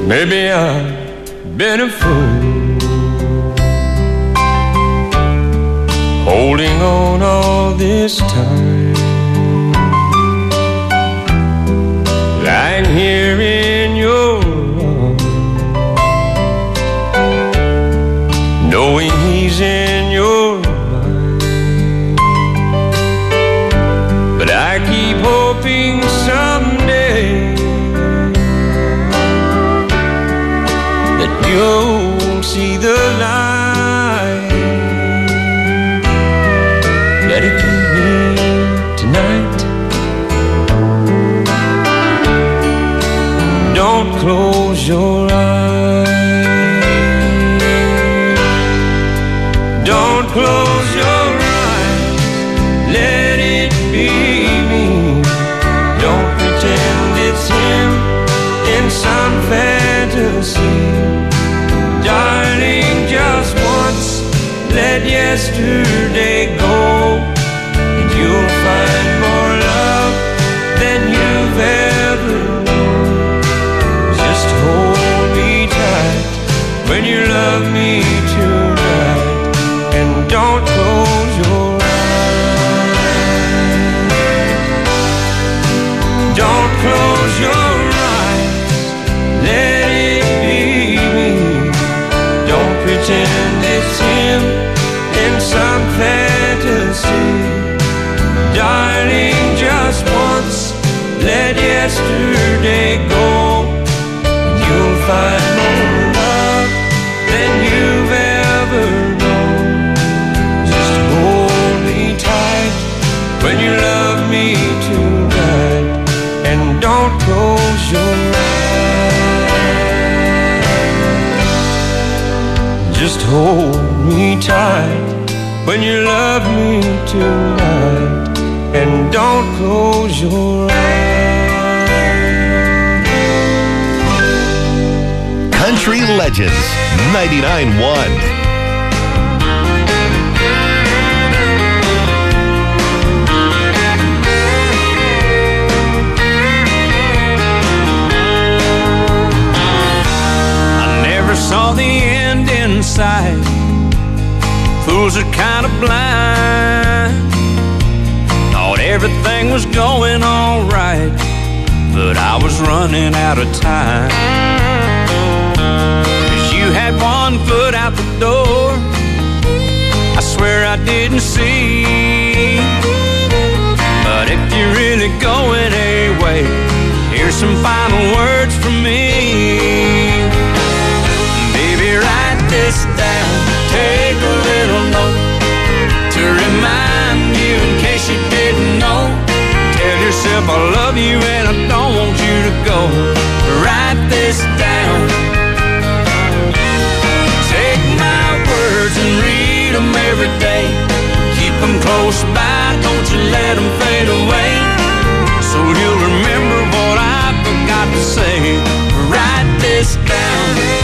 Maybe I've been a fool, holding on all this time, lying here in your arms, knowing he's in your mind. But I keep hoping someday that you'll see the light. Let it be me tonight. Don't close your eyes. Don't close your eyes. Let it be me. Don't pretend it's him in some fantasy. Darling, just once, let yesterday go, and you'll find more love than you've ever known. Just hold me tight when you love me tonight, and don't close your eyes. Don't close your eyes. Let it be me. Don't pretend it's him in some fantasy. Darling, just once, let yesterday go, and you'll find more love than you've ever known. Just hold me tight when you love me tonight, and don't close your eyes. Just hold me tight when you love me tonight, and don't close your eyes. Country Legends 99.1. Saw the end in sight. Fools are kind of blind. Thought everything was going all right, but I was running out of time. 'Cause you had one foot out the door, I swear I didn't see. But if you're really going away, here's some final words from me. Write this down, take a little note to remind you in case you didn't know. Tell yourself I love you and I don't want you to go. Write this down. Take my words and read them every day. Keep them close by, don't you let them fade away. So you'll remember what I forgot to say. Write this down.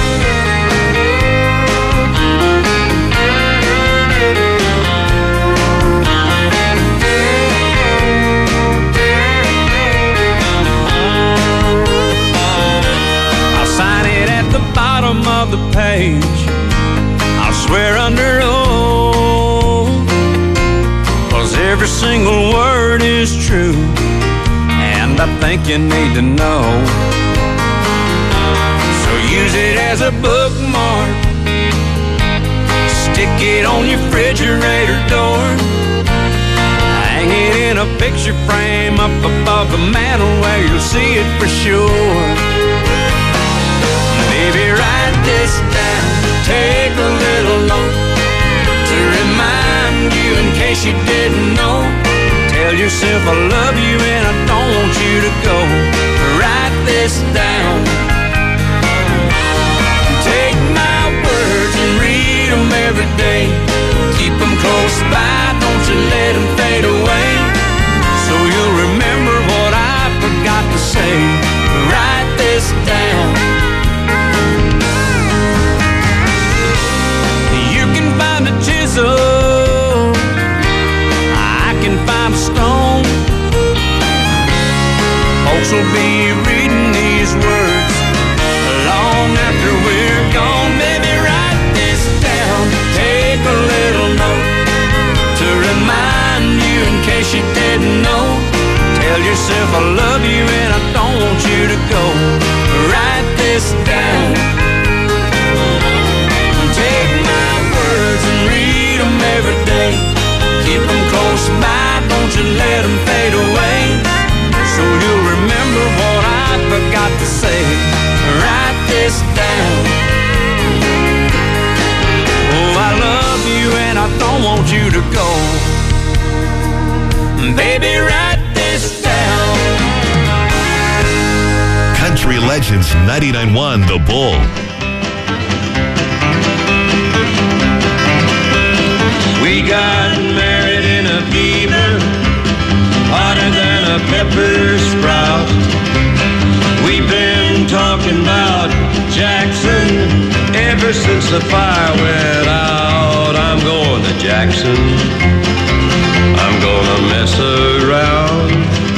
Bottom of the page, I'll swear under oath, 'cause every single word is true, and I think you need to know. So use it as a bookmark, stick it on your refrigerator door, hang it in a picture frame up above the mantel where you'll see it for sure. Baby, write this down, take a little note to remind you in case you didn't know. Tell yourself I love you and I don't want you to go. Write this down. Take my words and read them every day. Keep them close by, don't you let them fade away. So you'll remember what I forgot to say. Write this down. Find a chisel, I can find a stone. Folks will be reading these words long yourself I love you and I don't want you to go. Write this down. Take my words and read them every day. Keep them close by, don't you let them fade away. So you'll remember what I forgot to say. Write this down. Oh, I love you and I don't want you to go. Baby, write this down. Country Legends 99.1 The Bull. We got married in a fever, hotter than a pepper sprout. We've been talking about Jackson ever since the fire went out. I'm going to Jackson, I'm gonna mess around.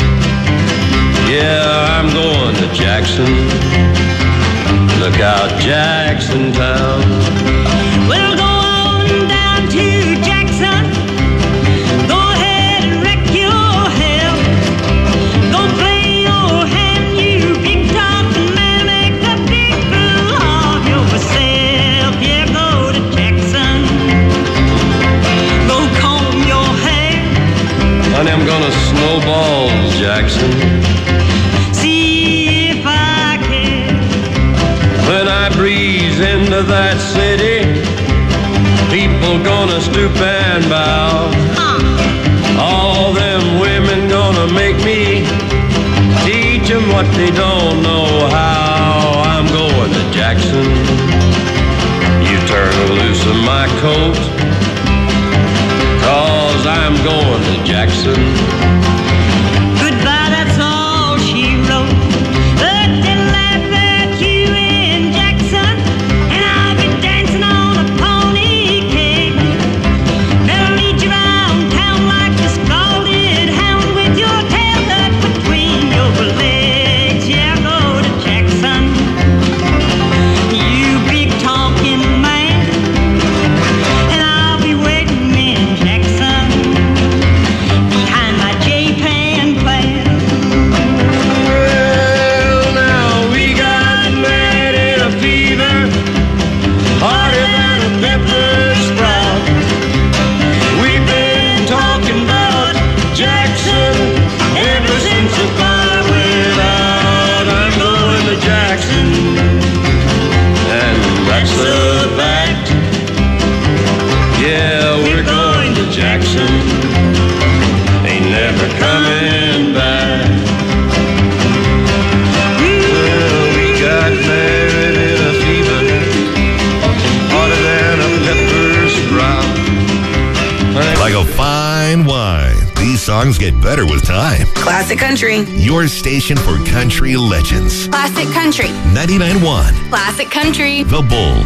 Yeah, I'm going to Jackson. Look out, Jackson Town. Well, go on down to Jackson. Go ahead and wreck your hell. Go play your hand, you big talking man. Make a big fool of yourself. Yeah, go to Jackson. Go comb your hair. Honey, I'm gonna snowball Jackson. See if I can. When I breeze into that city, people gonna stoop and bow. All them women gonna make me teach them what they don't know how. I'm going to Jackson. You turn loose of my coat, 'cause I'm going to Jackson. Goodbye, that's all she wrote. But they'll laugh at you in Jackson, and I'll be dancing on a pony cake. They'll lead you around town like a scalded hound with your tail tucked between your legs. Yeah, go to Jackson, you big talking man, and I'll be waiting in Jackson behind my J-Pan plan. Well, now we got married in a fever, hotter than a pepper sprout. We've been talking about Jackson ever since the fire went out. I'm going to Jackson, and that's the fact. Yeah, we're going to Jackson. Ain't never coming back. Well, we got married in a fever, hotter than a pepper sprout. Like a fine wine, these songs get better with time. Classic Country. Your station for country legends. Classic Country. 99.1 Classic Country. The Bull.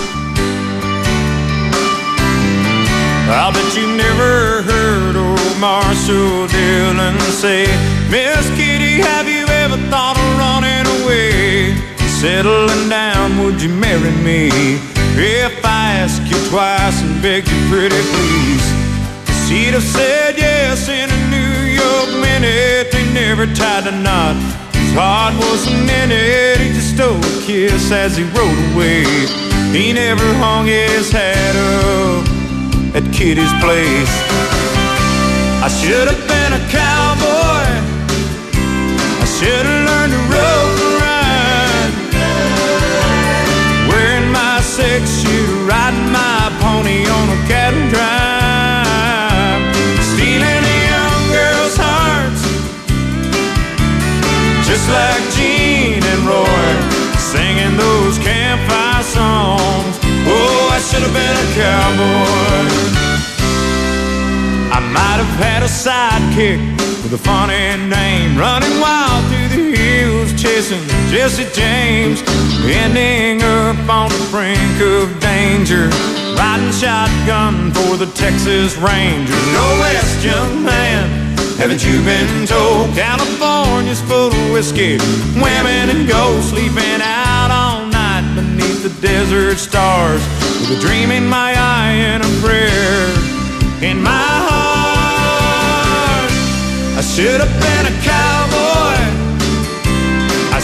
I bet you never heard old Marshall Dillon say, Miss Kitty, have you ever thought of running away? Settling down, would you marry me? If I ask you twice and beg you pretty please. She'd have said yes in a New York minute. They never tied a knot. His heart wasn't in it. He just stole a kiss as he rode away. He never hung his hat up at Kitty's place. I should have been a cowboy. I should have learned to rope and ride, wearing my six-shooter, riding my pony on a cattle drive, stealing the young girls' hearts, just like Gene and Roy, singing those campfire songs. Oh, I should have been a cowboy. I might have had a sidekick with a funny name, running wild through the hills, chasing Jesse James, ending up on the brink of danger, riding shotgun for the Texas Rangers. Go west, young man, haven't you been told? California's full of whiskey, women and gold, sleeping out all night beneath the desert stars, with a dream in my eye and a prayer in my heart. I should have been a cowboy.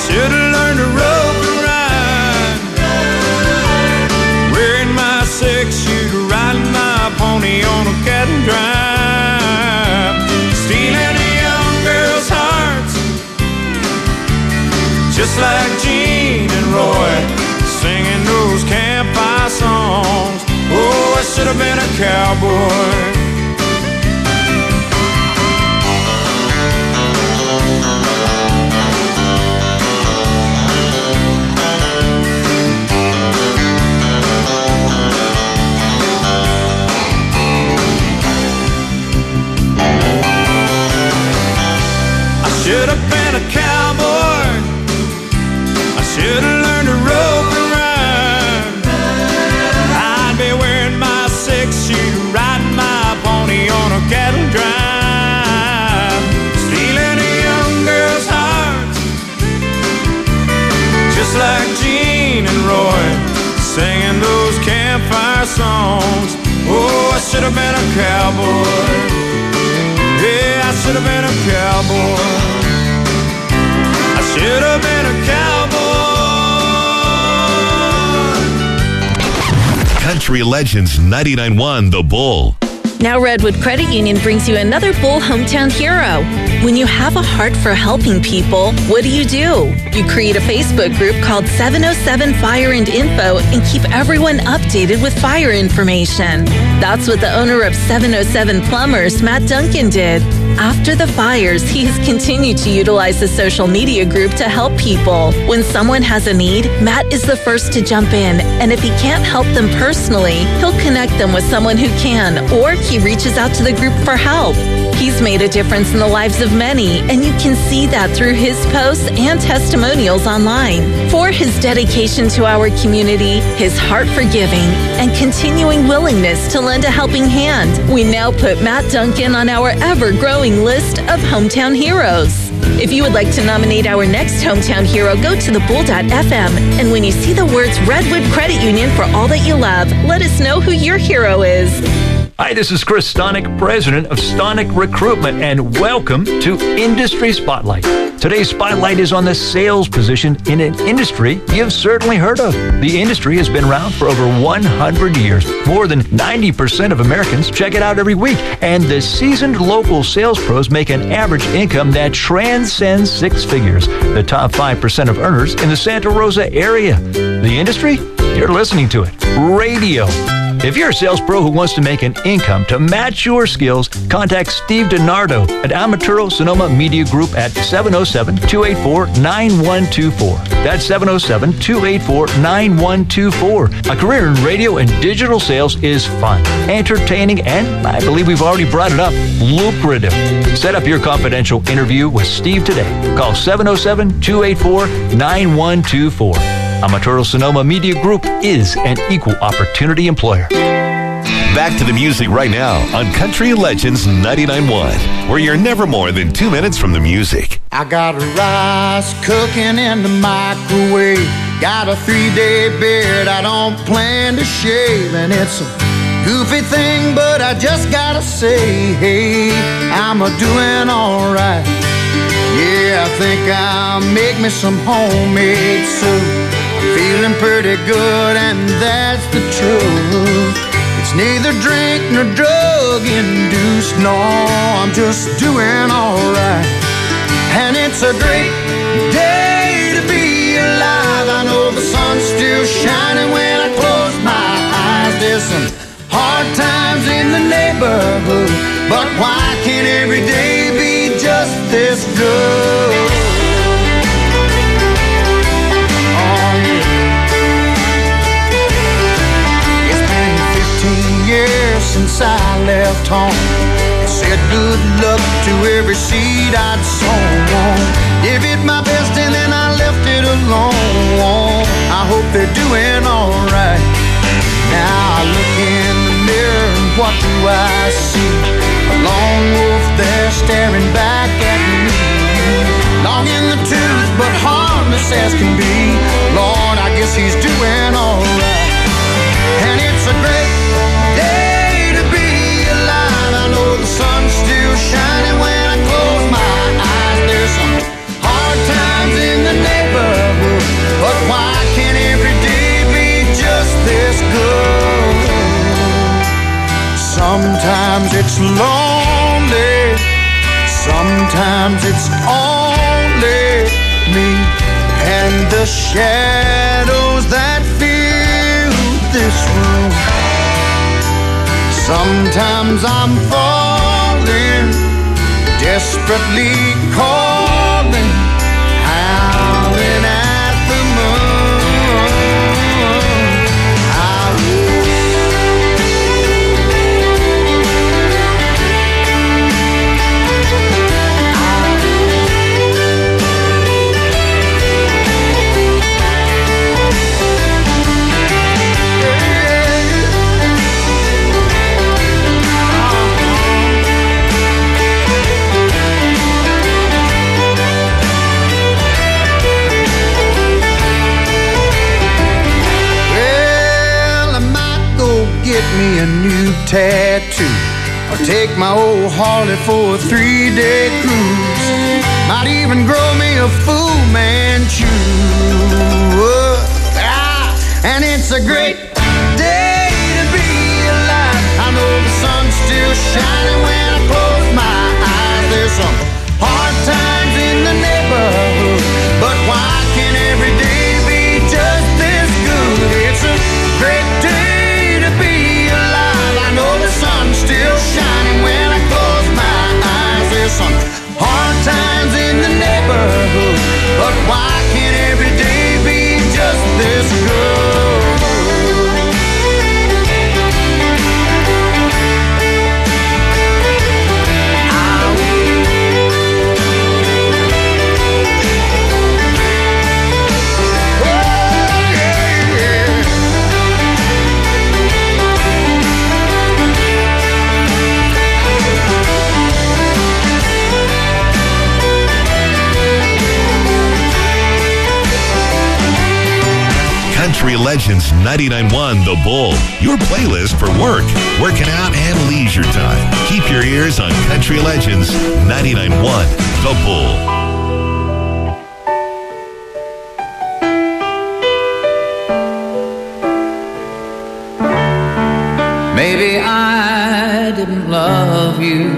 should have learned to rope and ride. Wearing my 6-shooter, riding my pony on a cattle drive. Stealing a young girl's hearts, just like Gene and Roy, singing those campfire songs. Oh, I should have been a cowboy. I should have been a cowboy. I should have learned to rope and ride. I'd be wearing my 6-shooter, riding my pony on a cattle drive. Stealing a young girl's heart, just like Gene and Roy, singing those campfire songs. Oh, I should have been a cowboy. Yeah, I should have been a cowboy. I should have been a cowboy. Country Legends 99.1 The Bull. Now Redwood Credit Union brings you another Bull Hometown Hero. When you have a heart for helping people, what do? You create a Facebook group called 707 Fire and Info and keep everyone updated with fire information. That's what the owner of 707 Plumbers, Matt Duncan, did. After the fires, he has continued to utilize the social media group to help people. When someone has a need, Matt is the first to jump in, and if he can't help them personally, he'll connect them with someone who can, or he reaches out to the group for help. He's made a difference in the lives of many, and you can see that through his posts and testimonials online. For his dedication to our community, his heart for giving, and continuing willingness to lend a helping hand, we now put Matt Duncan on our ever-growing list of Hometown Heroes. If you would like to nominate our next Hometown Hero, go to thebull.fm, and when you see the words Redwood Credit Union for all that you love, let us know who your hero is. Hi, this is Chris Stonick, president of Stonick Recruitment, and welcome to Industry Spotlight. Today's spotlight is on the sales position in an industry you've certainly heard of. The industry has been around for over 100 years. More than 90% of Americans check it out every week, and the seasoned local sales pros make an average income that transcends 6 figures. The top 5% of earners in the Santa Rosa area. The industry? You're listening to it. Radio. If you're a sales pro who wants to make an income to match your skills, contact Steve DiNardo at Amaturo Sonoma Media Group at 707-284-9124. That's 707-284-9124. A career in radio and digital sales is fun, entertaining, and I believe we've already brought it up, lucrative. Set up your confidential interview with Steve today. Call 707-284-9124. Amaturo Sonoma Media Group is an equal opportunity employer. Back to the music right now on Country Legends 99.1, where you're never more than 2 minutes from the music. I got rice cooking in the microwave. Got a 3-day beard I don't plan to shave. And it's a goofy thing, but I just gotta say, hey, I'm a-doing alright. Yeah, I think I'll make me some homemade soup. Feeling pretty good, and that's the truth. It's neither drink nor drug induced. No, I'm just doing alright. And it's a great day to be alive. I know the sun's still shining when I close my eyes. There's some hard times in the neighborhood, but why can't every day be just this good? Since I left home, it said good luck to every seed I'd sown. Gave it my best and then I left it alone. I hope they're doing alright. Now I look in the mirror and what do I see? A lone wolf there staring back at me. Long in the tooth but harmless as can be. Lord, I guess he's doing alright. And it's a great day. The sun's still shining when I close my eyes. There's some hard times in the neighborhood, Sometimes it's lonely, sometimes it's only me and the shadows that fill this room. Sometimes I'm falling, desperately calling, howling at the moon. Get me a new tattoo, or take my old Harley for a 3-day cruise. Might even grow me a Fu Manchu. And it's a great day to be alive. I know the sun's still shining when I close my eyes. There's some hard times in the neighborhood, but why can't every day be just this good? It's a great day to be alive. I know the sun's still shining when I close my eyes. There's some hard times in the neighborhood, but why can't every day be just this good? Country Legends 99.1 The Bull, your playlist for work, working out, and leisure time. Keep your ears on Country Legends 99.1 The Bull. Maybe I didn't love you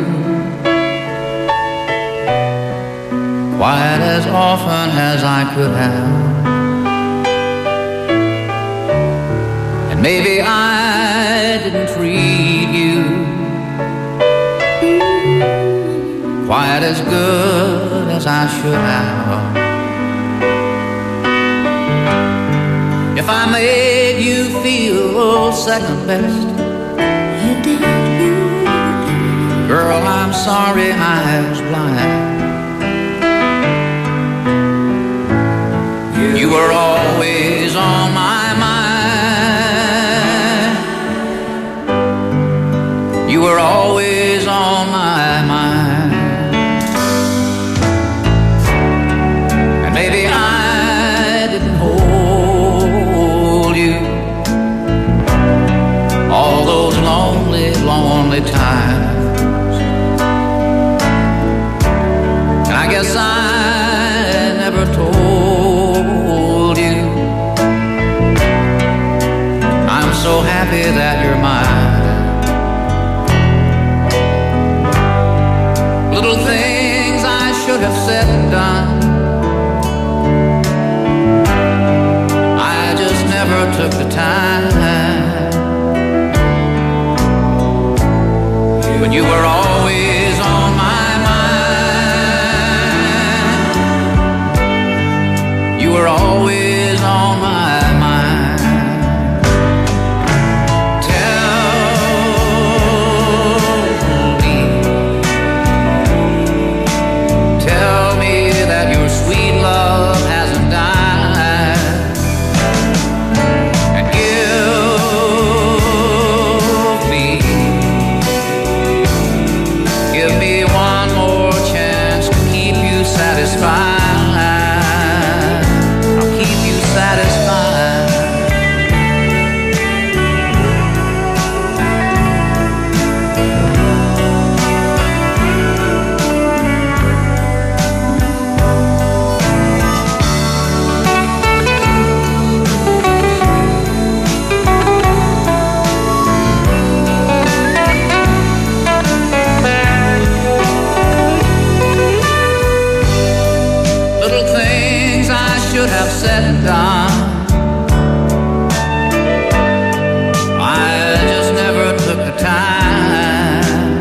quite as often as I could have. Maybe I didn't treat you quite as good as I should have. If I made you feel second best, girl, I'm sorry I was blind. You were always on my mind. You were always on my mind. And maybe I didn't hold you all those lonely, lonely times. And I guess I never told you I'm so happy that you're mine. Little things I should have said and done, I just never took the time. But you were always on my mind. You were always on my mind. Tell me that your sweet love hasn't died, and give said and done, I just never took the time.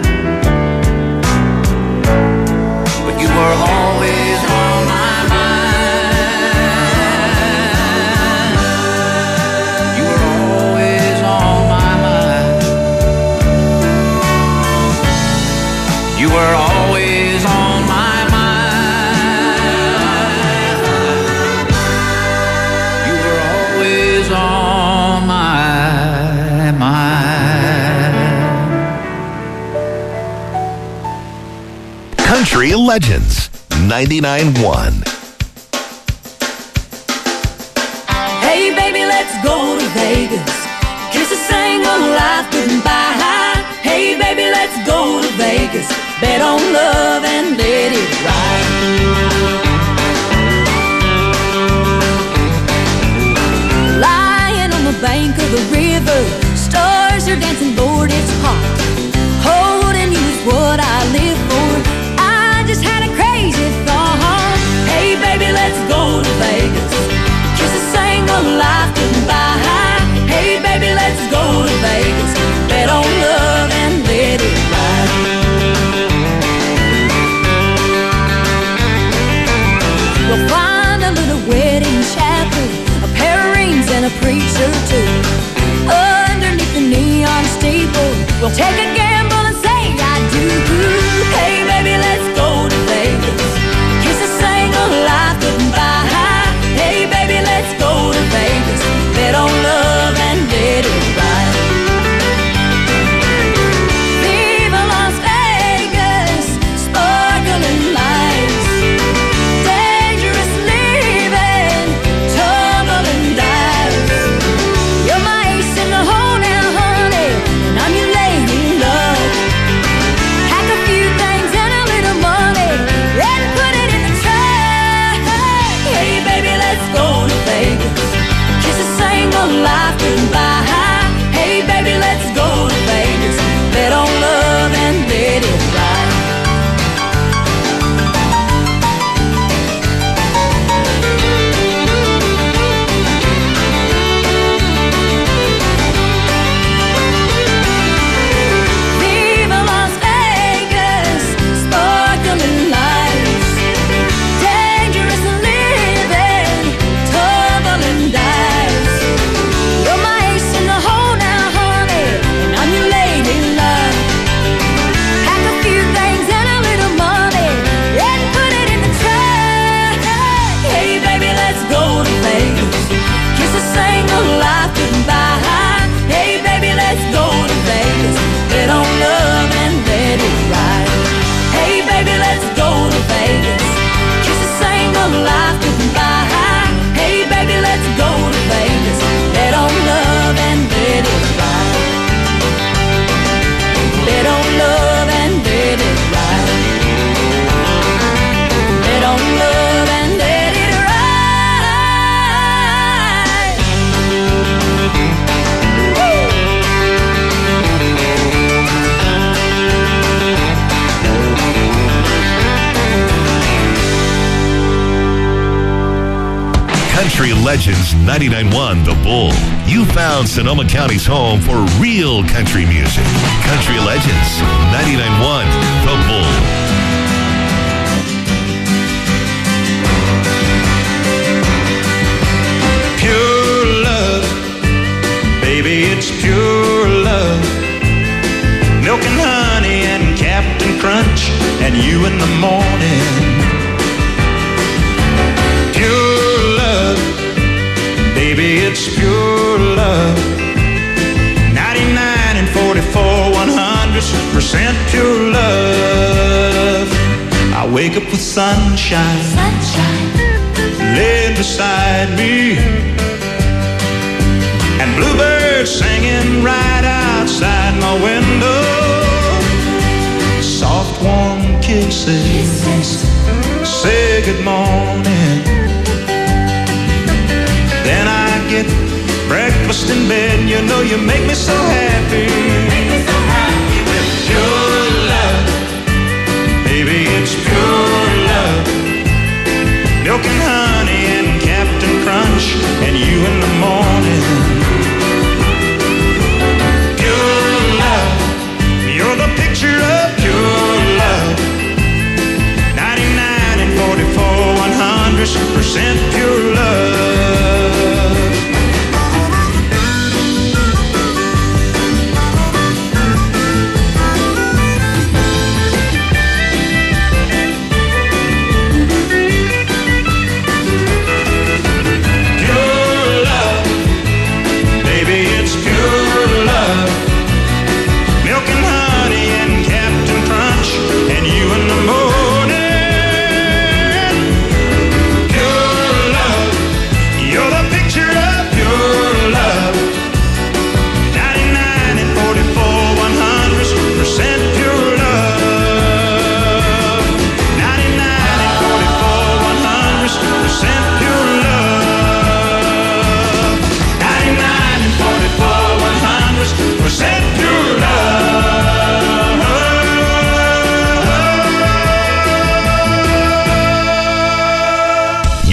But you were always on my mind. You were always on my mind. You were always on my mind. You were always on my mind. Country Legends 99.1. Hey baby, let's go to Vegas. Kiss a single life goodbye. Hey baby, let's go to Vegas. Bet on love and let it ride. Lying on the bank of the river, stars are dancing, Lord, it's hot. Holding you is what I live for. I just had a crazy thought. Hey baby, let's go to Vegas. Kiss a single life goodbye. Hey baby, let's go to Vegas. Bet on love and let it ride. We'll find a little wedding chapel, a pair of rings and a preacher too. Underneath the neon steeple, we'll take a gamble and say I do. Hey baby, let's go to Vegas. Kiss a single life goodbye. Hey baby, let's go to Vegas. Bet on love and let it ride. Viva Las Vegas, sparkling lights, dangerous living, tumbling dice. You're my ace in the hole now, honey, and I'm your lady love. Pack a few things and a little money, and put it in the trunk. Hey baby, let's go to Vegas. Kiss a single life goodbye. Hey baby, let's go to Vegas. Bet on love and let it ride. Viva Las Vegas, sparkling lights, dangerous living, tumbling dice. You're my ace in the hole now, honey, and I'm your lady love. Pack a few things and a little money, and put it in the trunk. Hey baby, let's go to Vegas. Kiss a single life goodbye. Hey baby, let's go to Vegas. Bet on love and let it ride. Hey baby, let's go to Vegas. Kiss a single life goodbye. Hey baby, let's go to Vegas. Bet on love and let it ride. Bet on love and let it ride. Bet on love and let it ride. Woo! Country Legends 99.1 The Bull. You found Sonoma County's home for real country music. Country Legends 99.1 The Bull. Pure love, baby, it's pure love. Milk and honey and Captain Crunch and you in the morning. Pure love, baby, it's pure love. 99 and 44, 100% pure love. I wake up with sunshine, laid beside me, and bluebirds singing right outside my window. Soft warm kisses say good morning. Then I get breakfast in bed. You know you make me so happy. With pure love, baby, it's pure love. Milk and honey and Captain Crunch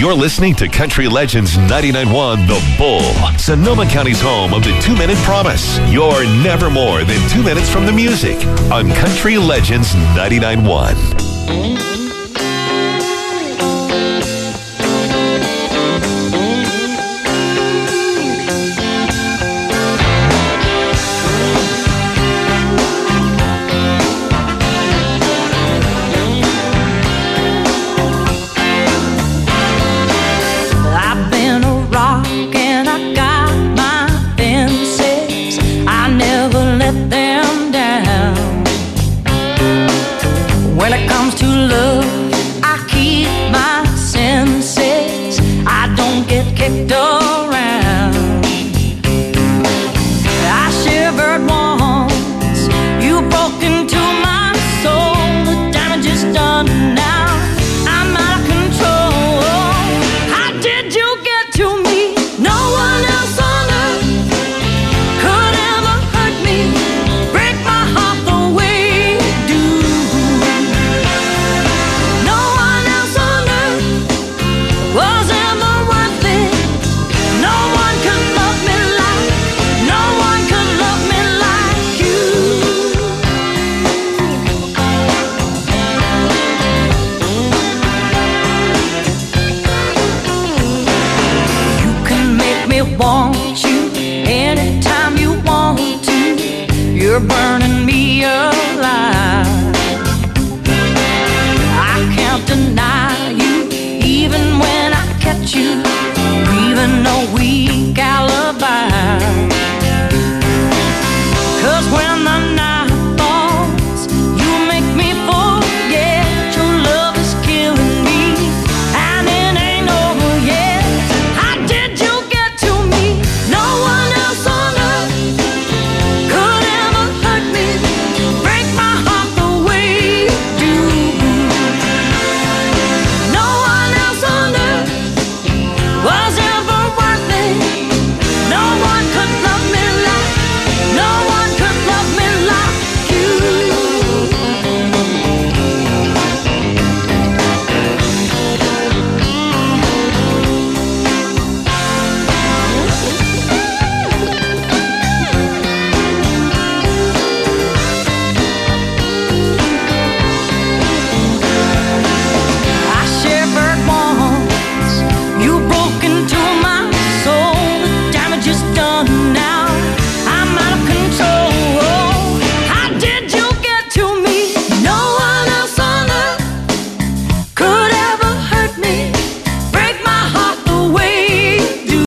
You're listening to Country Legends 99.1 The Bull, Sonoma County's home of the 2-Minute Promise. You're never more than 2 minutes from the music on Country Legends 99.1. When the